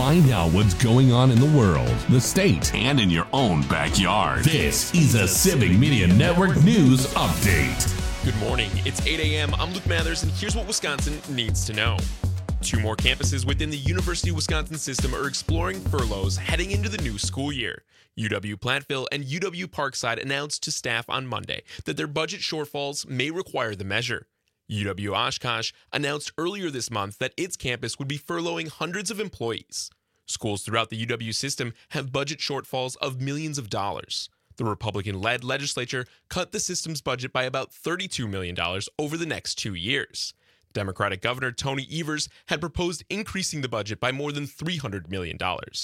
Find out what's going on in the world, the state, and in your own backyard. This is a Civic Media Network News Update. Good morning. It's 8 a.m. I'm Luke Mathers, and here's what Wisconsin needs to know. 2 more campuses within the University of Wisconsin system are exploring furloughs heading into the new school year. UW-Platteville and UW-Parkside announced to staff on Monday that their budget shortfalls may require the measure. UW-Oshkosh announced earlier this month that its campus would be furloughing hundreds of employees. Schools throughout the UW system have budget shortfalls of millions of dollars. The Republican-led legislature cut the system's budget by about $32 million over the next 2 years. Democratic Governor Tony Evers had proposed increasing the budget by more than $300 million.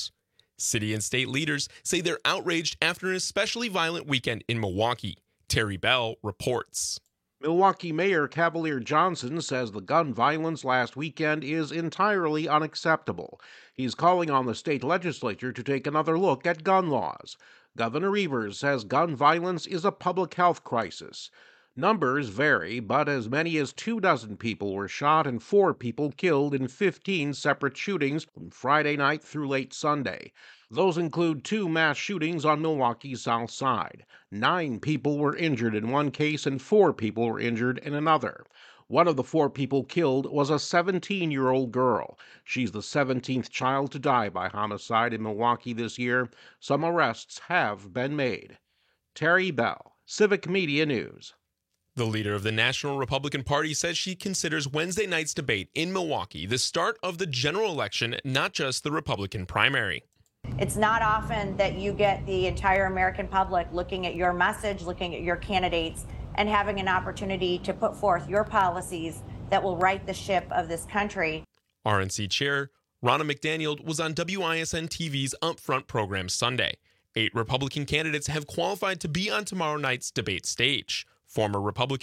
City and state leaders say they're outraged after an especially violent weekend in Milwaukee. Terry Bell reports. Milwaukee Mayor Cavalier Johnson says the gun violence last weekend is entirely unacceptable. He's calling on the state legislature to take another look at gun laws. Governor Evers says gun violence is a public health crisis. Numbers vary, but as many as 24 people were shot and 4 people killed in 15 separate shootings from Friday night through late Sunday. Those include 2 mass shootings on Milwaukee's south side. 9 people were injured in one case and 4 people were injured in another. One of the 4 people killed was a 17-year-old girl. She's the 17th child to die by homicide in Milwaukee this year. Some arrests have been made. Terry Bell, Civic Media News. The leader of the National Republican Party says she considers Wednesday night's debate in Milwaukee the start of the general election, not just the Republican primary. It's not often that you get the entire American public looking at your message, looking at your candidates, and having an opportunity to put forth your policies that will right the ship of this country. RNC Chair Ronna McDaniel was on WISN TV's Upfront program Sunday. 8 Republican candidates have qualified to be on tomorrow night's debate stage. Former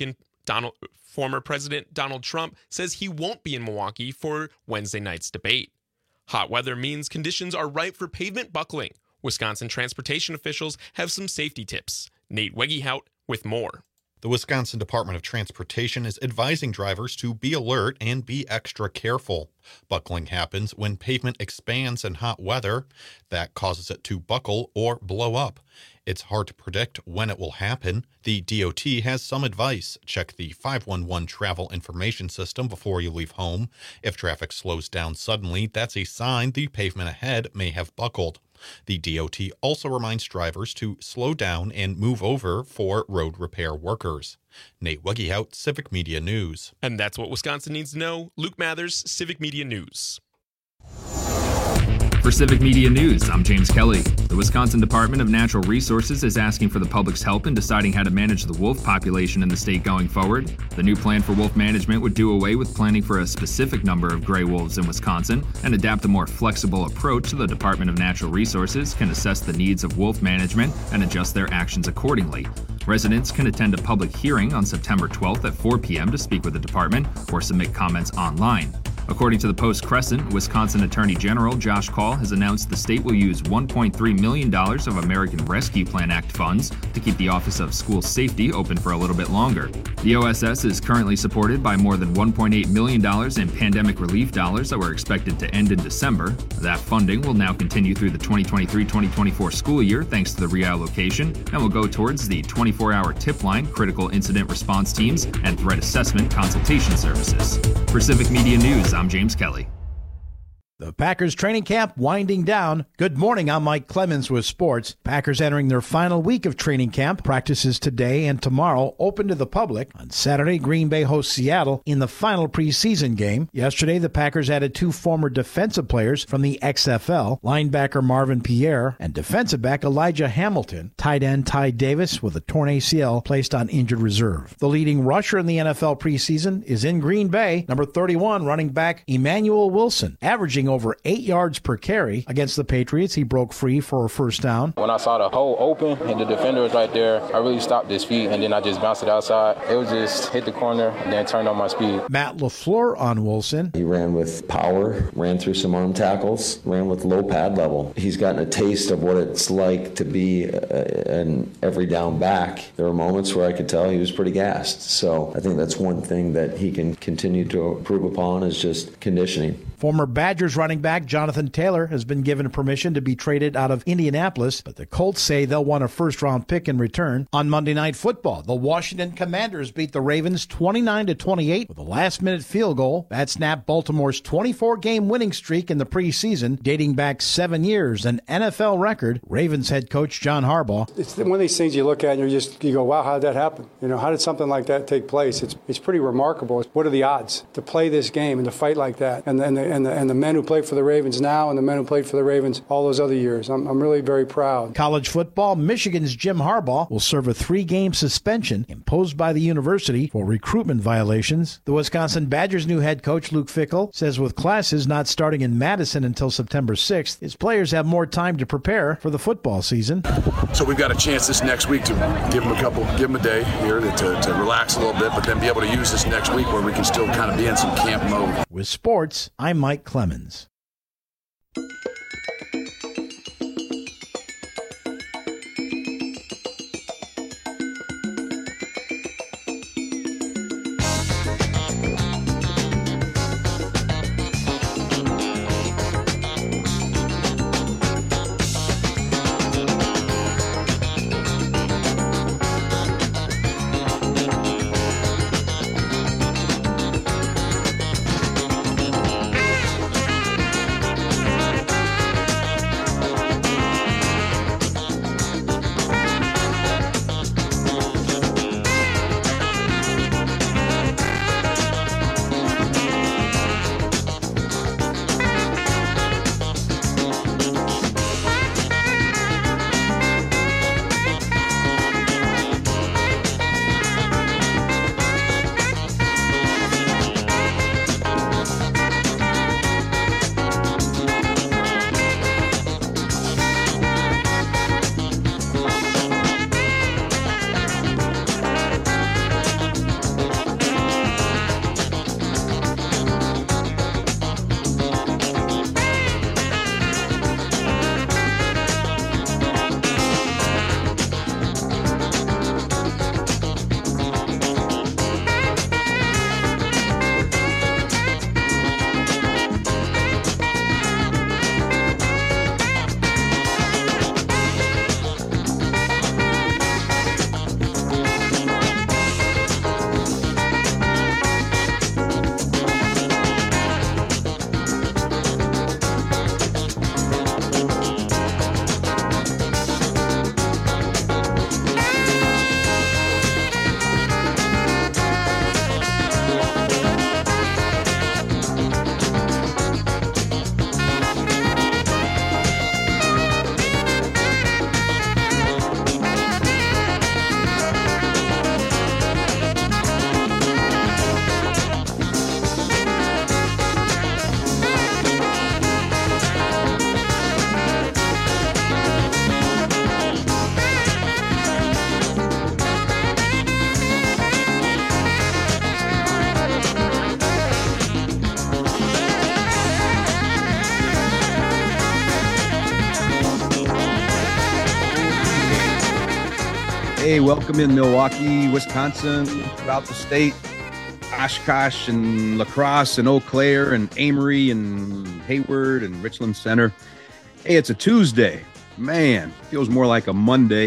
President Donald Trump says he won't be in Milwaukee for Wednesday night's debate. Hot weather means conditions are ripe for pavement buckling. Wisconsin transportation officials have some safety tips. Nate Wegehout with more. The Wisconsin Department of Transportation is advising drivers to be alert and be extra careful. Buckling happens when pavement expands in hot weather. That causes it to buckle or blow up. It's hard to predict when it will happen. The DOT has some advice. Check the 511 travel information system before you leave home. If traffic slows down suddenly, that's a sign the pavement ahead may have buckled. The DOT also reminds drivers to slow down and move over for road repair workers. Nate Wegehout, Civic Media News. And that's what Wisconsin needs to know. Luke Mathers, Civic Media News. For Civic Media News, I'm James Kelly. The Wisconsin Department of Natural Resources is asking for the public's help in deciding how to manage the wolf population in the state going forward. The new plan for wolf management would do away with planning for a specific number of gray wolves in Wisconsin and adapt a more flexible approach so the Department of Natural Resources can assess the needs of wolf management and adjust their actions accordingly. Residents can attend a public hearing on September 12th at 4 p.m. to speak with the department or submit comments online. According to the Post-Crescent, Wisconsin Attorney General Josh Kaul has announced the state will use $1.3 million of American Rescue Plan Act funds to keep the Office of School Safety open for a little bit longer. The OSS is currently supported by more than $1.8 million in pandemic relief dollars that were expected to end in December. That funding will now continue through the 2023-2024 school year thanks to the reallocation and will go towards the 24-hour tip line, critical incident response teams, and threat assessment consultation services. For Civic Media News, I'm James Kelly. The Packers training camp winding down. Good morning, I'm Mike Clemens with sports. Packers entering their final week of training camp. Practices today and tomorrow open to the public. On Saturday, Green Bay hosts Seattle in the final preseason game. Yesterday, the Packers added 2 former defensive players from the XFL, linebacker Marvin Pierre and defensive back Elijah Hamilton. Tight end Ty Davis with a torn ACL placed on injured reserve. The leading rusher in the NFL preseason is in Green Bay, number 31 running back Emmanuel Wilson, averaging over 8 yards per carry. Against the Patriots, he broke free for a first down. When I saw the hole open and the defender was right there, I really stopped his feet, and then I just bounced it outside. It was just hit the corner and then turned on my speed. Matt LaFleur on Wilson. He ran with power, ran through some arm tackles, ran with low pad level. He's gotten a taste of what it's like to be an every down back. There were moments where I could tell he was pretty gassed. So I think that's one thing that he can continue to improve upon is just conditioning. Former Badgers running back Jonathan Taylor has been given permission to be traded out of Indianapolis, but the Colts say they'll want a first-round pick in return. On Monday Night Football, the Washington Commanders beat the Ravens 29-28 with a last-minute field goal. That snapped Baltimore's 24-game winning streak in the preseason, dating back 7 years, an NFL record. Ravens head coach John Harbaugh. It's one of these things you look at and you go, wow, how did that happen? How did something like that take place? It's pretty remarkable. What are the odds to play this game and to fight like that? And the men who play for the Ravens now and the men who played for the Ravens all those other years. I'm really very proud. College football, Michigan's Jim Harbaugh will serve a 3-game suspension imposed by the university for recruitment violations. The Wisconsin Badgers' new head coach, Luke Fickell, says with classes not starting in Madison until September 6th, his players have more time to prepare for the football season. So we've got a chance this next week to give them a day here to relax a little bit, but then be able to use this next week where we can still kind of be in some camp mode. With sports, I'm Mike Clemens. Hey, welcome in Milwaukee, Wisconsin, throughout the state, Oshkosh and La Crosse and Eau Claire and Amory and Hayward and Richland Center. Hey, it's a Tuesday. Man, feels more like a Monday,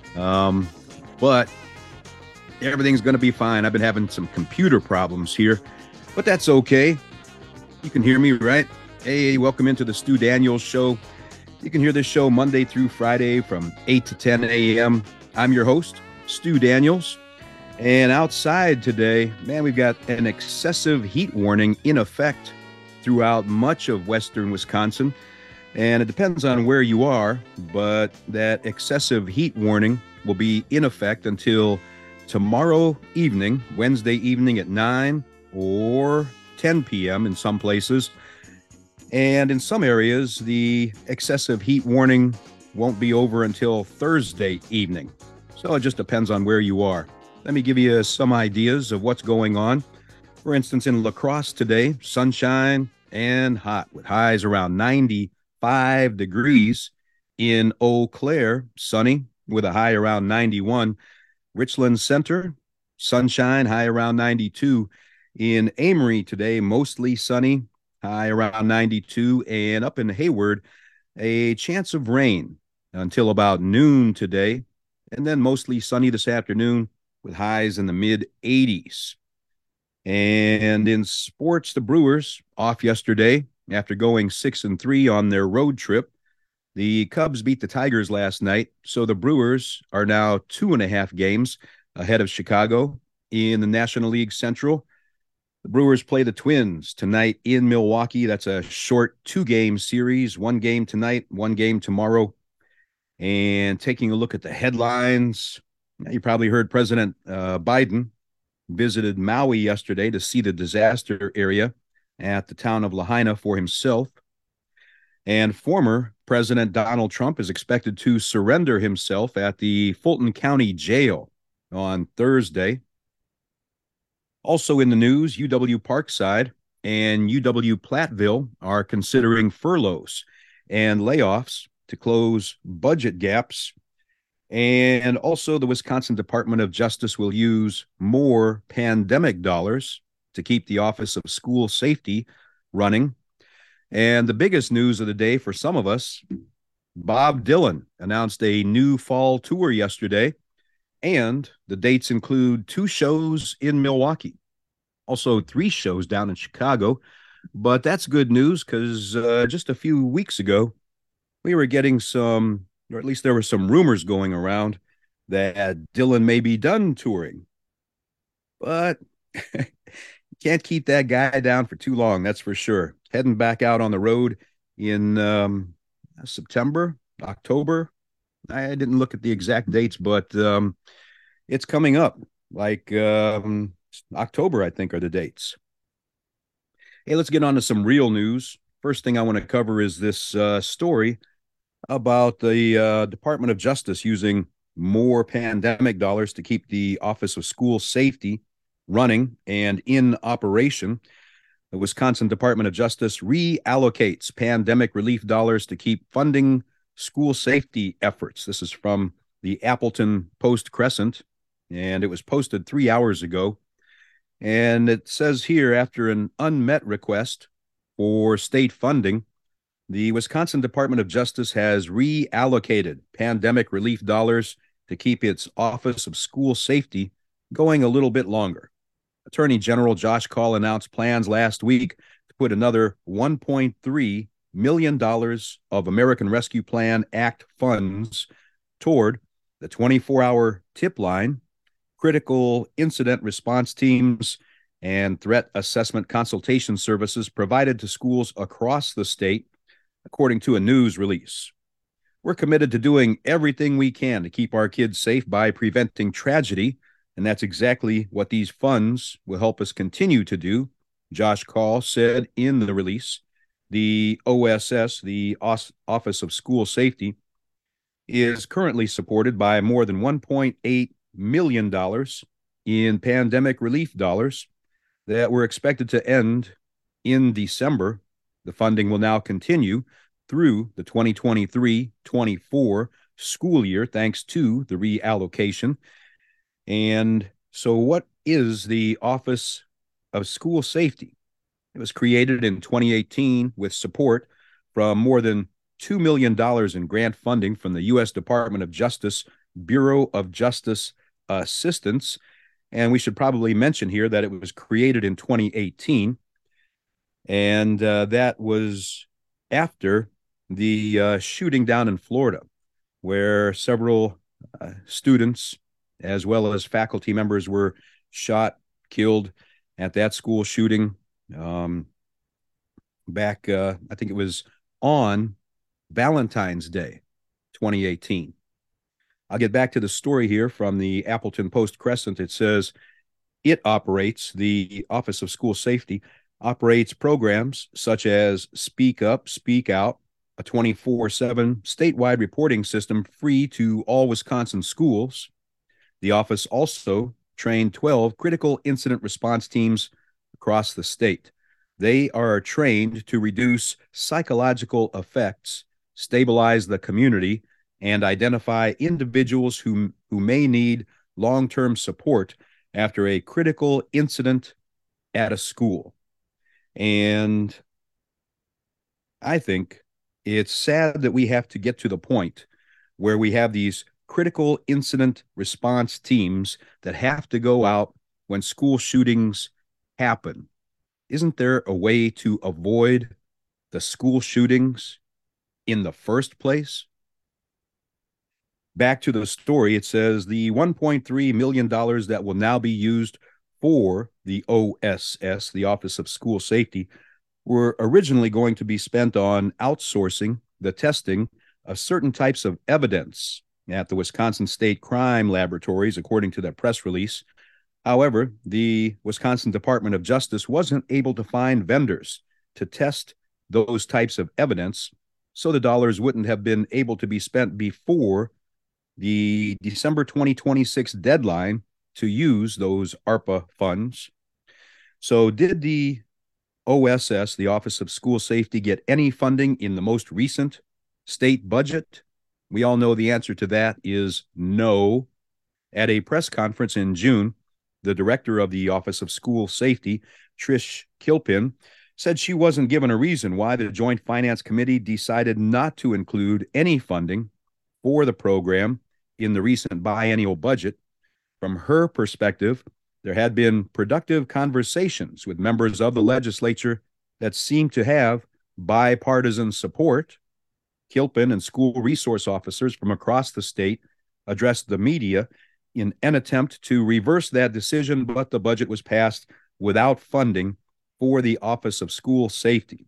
but everything's going to be fine. I've been having some computer problems here, but that's okay. You can hear me, right? Hey, welcome into the Stu Daniels Show. You can hear this show Monday through Friday from 8 to 10 a.m. I'm your host, Stu Daniels, and outside today, man, we've got an excessive heat warning in effect throughout much of western Wisconsin, and it depends on where you are, but that excessive heat warning will be in effect until tomorrow evening, Wednesday evening at 9 or 10 p.m. in some places, and in some areas, the excessive heat warning won't be over until Thursday evening. So it just depends on where you are. Let me give you some ideas of what's going on. For instance, in La Crosse today, sunshine and hot with highs around 95 degrees. In Eau Claire, sunny with a high around 91. Richland Center, sunshine, high around 92. In Amory today, mostly sunny, high around 92. And up in Hayward, a chance of rain until about noon today, and then mostly sunny this afternoon with highs in the mid 80s. And in sports, the Brewers off yesterday after going 6-3 on their road trip. The Cubs beat the Tigers last night, so the Brewers are now 2.5 games ahead of Chicago in the National League Central. The Brewers play the Twins tonight in Milwaukee. That's a short 2-game series, 1 game tonight, 1 game tomorrow. And taking a look at the headlines, you probably heard President Biden visited Maui yesterday to see the disaster area at the town of Lahaina for himself. And former President Donald Trump is expected to surrender himself at the Fulton County Jail on Thursday. Also in the news, UW Parkside and UW Platteville are considering furloughs and layoffs to close budget gaps. And also the Wisconsin Department of Justice will use more pandemic dollars to keep the Office of School Safety running. And the biggest news of the day for some of us, Bob Dylan announced a new fall tour yesterday, and the dates include 2 shows in Milwaukee, also 3 shows down in Chicago. But that's good news because just a few weeks ago, we were getting some, or at least there were some rumors going around that Dylan may be done touring. But can't keep that guy down for too long, that's for sure. Heading back out on the road in September, October. I didn't look at the exact dates, but it's coming up. Like October, I think, are the dates. Hey, let's get on to some real news. First thing I want to cover is this story about the Department of Justice using more pandemic dollars to keep the Office of School Safety running and in operation. The Wisconsin Department of Justice reallocates pandemic relief dollars to keep funding school safety efforts. This is from the Appleton Post-Crescent, and it was posted 3 hours ago. And it says here, after an unmet request for state funding, the Wisconsin Department of Justice has reallocated pandemic relief dollars to keep its Office of School Safety going a little bit longer. Attorney General Josh Kaul announced plans last week to put another $1.3 million of American Rescue Plan Act funds toward the 24-hour tip line, critical incident response teams, and threat assessment consultation services provided to schools across the state, according to a news release. We're committed to doing everything we can to keep our kids safe by preventing tragedy, and that's exactly what these funds will help us continue to do, Josh Kaul said in the release. The OSS, the Office of School Safety, is currently supported by more than $1.8 million in pandemic relief dollars that were expected to end in December. The funding will now continue through the 2023-24 school year, thanks to the reallocation. And so what is the Office of School Safety? It was created in 2018 with support from more than $2 million in grant funding from the U.S. Department of Justice Bureau of Justice Assistance. And we should probably mention here that it was created in 2018. And that was after the shooting down in Florida, where several students as well as faculty members were shot, killed at that school shooting back, I think it was on Valentine's Day, 2018. I'll get back to the story here from the Appleton Post-Crescent. It says it operates, the Office of School Safety operates programs such as Speak Up, Speak Out, a 24/7 statewide reporting system free to all Wisconsin schools. The office also trained 12 critical incident response teams across the state. They are trained to reduce psychological effects, stabilize the community, and identify individuals who may need long-term support after a critical incident at a school. And I think it's sad that we have to get to the point where we have these critical incident response teams that have to go out when school shootings happen. Isn't there a way to avoid the school shootings in the first place? Back to the story, it says the $1.3 million that will now be used for the OSS, the Office of School Safety, were originally going to be spent on outsourcing the testing of certain types of evidence at the Wisconsin State Crime Laboratories, according to that press release. However, the Wisconsin Department of Justice wasn't able to find vendors to test those types of evidence, so the dollars wouldn't have been able to be spent before the December 2026 deadline to use those ARPA funds. So did the OSS, the Office of School Safety, get any funding in the most recent state budget? We all know the answer to that is no. At a press conference in June, the director of the Office of School Safety, Trish Kilpin, said she wasn't given a reason why the Joint Finance Committee decided not to include any funding for the program in the recent biennial budget. From her perspective, there had been productive conversations with members of the legislature that seemed to have bipartisan support. Kilpin and school resource officers from across the state addressed the media in an attempt to reverse that decision, but the budget was passed without funding for the Office of School Safety.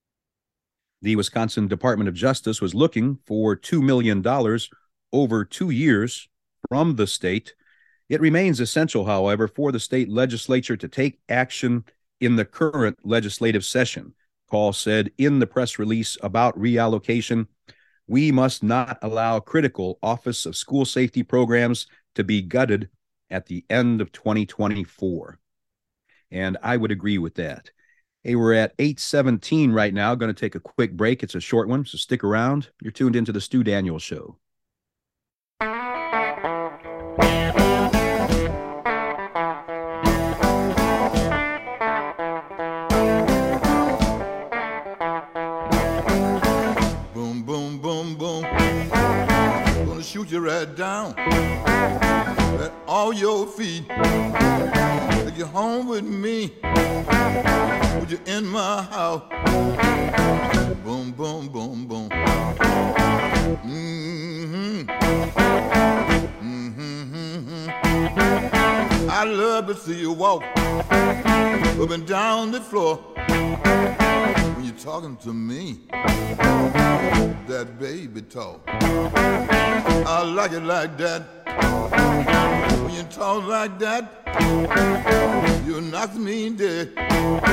The Wisconsin Department of Justice was looking for $2 million over 2 years from the state. It remains essential, however, for the state legislature to take action in the current legislative session. Call said in the press release about reallocation, we must not allow critical Office of School Safety programs to be gutted at the end of 2024. And I would agree with that. Hey, we're at 8:17 right now. Going to take a quick break. It's a short one, so stick around. You're tuned into the Stu Daniels Show. Shoot you right down at all your feet. Take you home with me. Put you in my house. Boom, boom, boom, boom. Mm-hmm. Mm-hmm. I love to see you walk up and down the floor when you're talking to me. That baby talk. I like it like that. When you talk like that, you knock me dead.